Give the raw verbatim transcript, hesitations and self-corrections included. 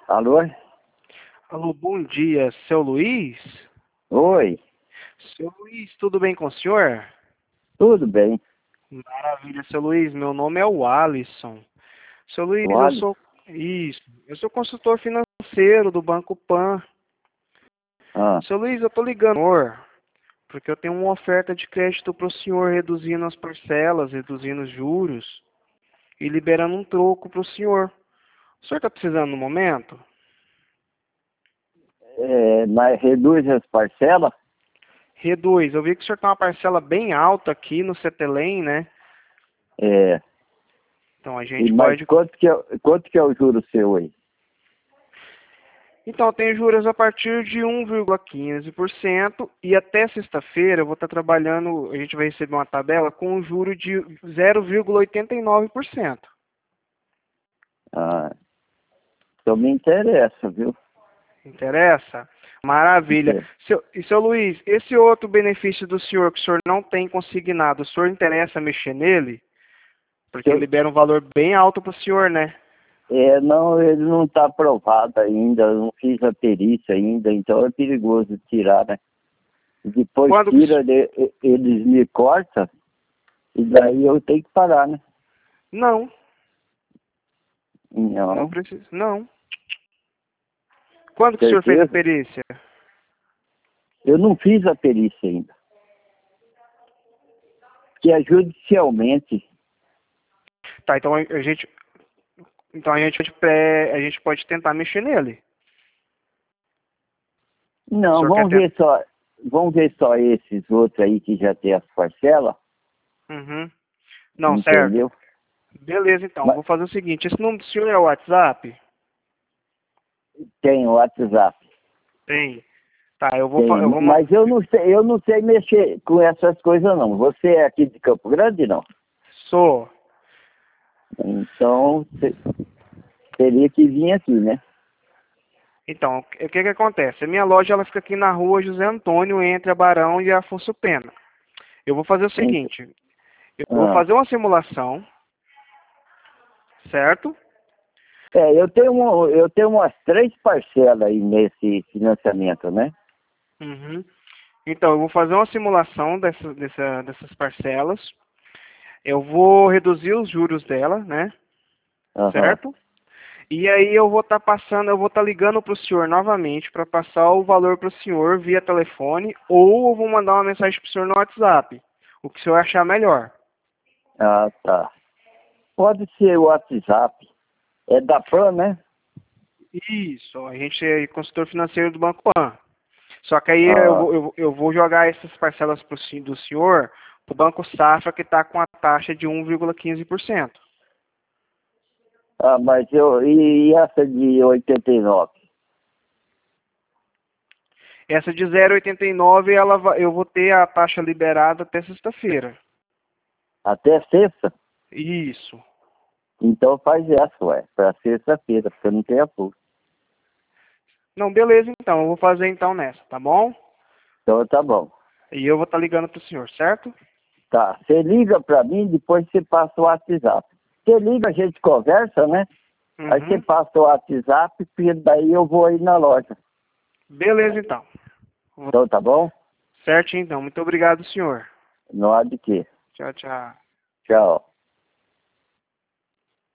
Alô? Alô, bom dia, seu Luiz? Oi, Seu Luiz, tudo bem com o senhor? tudo bem? Maravilha, seu Luiz, meu nome é o Alisson. Seu Luiz, eu Olha, sou, isso, eu sou consultor financeiro do Banco Pan. ah, Seu Luiz, eu tô ligando, senhor, porque eu tenho uma oferta de crédito para o senhor reduzindo as parcelas, reduzindo os juros e liberando um troco para o senhor. O senhor está precisando no momento? é, mas reduz as parcelas? Reduz. Eu vi que o senhor tem uma parcela bem alta aqui no Cetelem, né? É, Então a e, gente mas pode. quanto que, é, quanto que é o juro seu aí? Então, tem juros a partir de um vírgula quinze por cento e até sexta-feira eu vou estar trabalhando, a gente vai receber uma tabela com um juro de zero vírgula oitenta e nove por cento. Ah, então me interessa, viu? Interessa? Maravilha. Inter- Seu, e seu Luiz, esse outro benefício do senhor que o senhor não tem consignado, o senhor interessa mexer nele? Porque Eu, libera um valor bem alto para o senhor, né? é, não, ele não está aprovado ainda, eu não fiz a perícia ainda, então é perigoso tirar, né? Depois Quando que o tira, senhor... ele- eles me cortam, e daí eu tenho que parar, né? Não, não Não, precisa. Não. Quando que o senhor fez a certeza? perícia? Eu não fiz a perícia ainda, que é judicialmente. Tá, então a gente, então a gente, pré- a gente pode tentar mexer nele. O Não, senhor quer vamos tentar? ver só, vamos ver só esses outros aí que já tem as parcelas, Uhum. Não, certo. entendeu? Beleza, então. Mas Vou fazer o seguinte. Esse número do senhor é o WhatsApp? tem o WhatsApp, Tem. Tá, eu vou, fa- tem, eu vou mandar. mas eu não sei, eu não sei mexer com essas coisas não. Você é aqui de Campo Grande, não? Sou. Então te- teria que vir aqui, né? Então, o que que que acontece? A minha loja ela fica aqui na rua José Antônio, entre a Barão e a Afonso Pena. Eu vou fazer o Ent- seguinte. Eu vou ah. fazer uma simulação, certo? É, eu tenho, um, eu tenho umas três parcelas aí nesse financiamento, né? Uhum. Então, eu vou fazer uma simulação dessa, dessa, dessas parcelas. Eu vou reduzir os juros dela, né? Aham. Certo? E aí eu vou estar passando, eu vou estar ligando para o senhor novamente para passar o valor para o senhor via telefone ou eu vou mandar uma mensagem para o senhor no WhatsApp. O que o senhor achar melhor. Ah, tá. Pode ser o WhatsApp. É da Pan, né? Isso, a gente é consultor financeiro do Banco Pan. Só que aí eu Ah, vou, eu, vou- eu vou jogar essas parcelas pro, sen- do senhor para o Banco Safra que está com a taxa de um vírgula quinze por cento. ah, mas eu. E essa de oitenta e nove? Essa de zero vírgula oitenta e nove ela va- eu vou ter a taxa liberada até sexta-feira. Até sexta? Isso. Então faz essa, ué, para sexta-feira, porque eu não tenho apoio. Não, beleza então. Eu vou fazer então nessa, tá bom? Então tá bom. E eu vou estar ligando pro senhor, certo? Tá, você liga para mim, depois você passa o WhatsApp. Você liga, a gente conversa, né? Aí você Uhum. passa o WhatsApp, porque daí eu vou aí na loja. Beleza então. Vou- Então tá bom? Certo então. Muito obrigado, senhor. Não há de quê. Tchau, tchau. Tchau.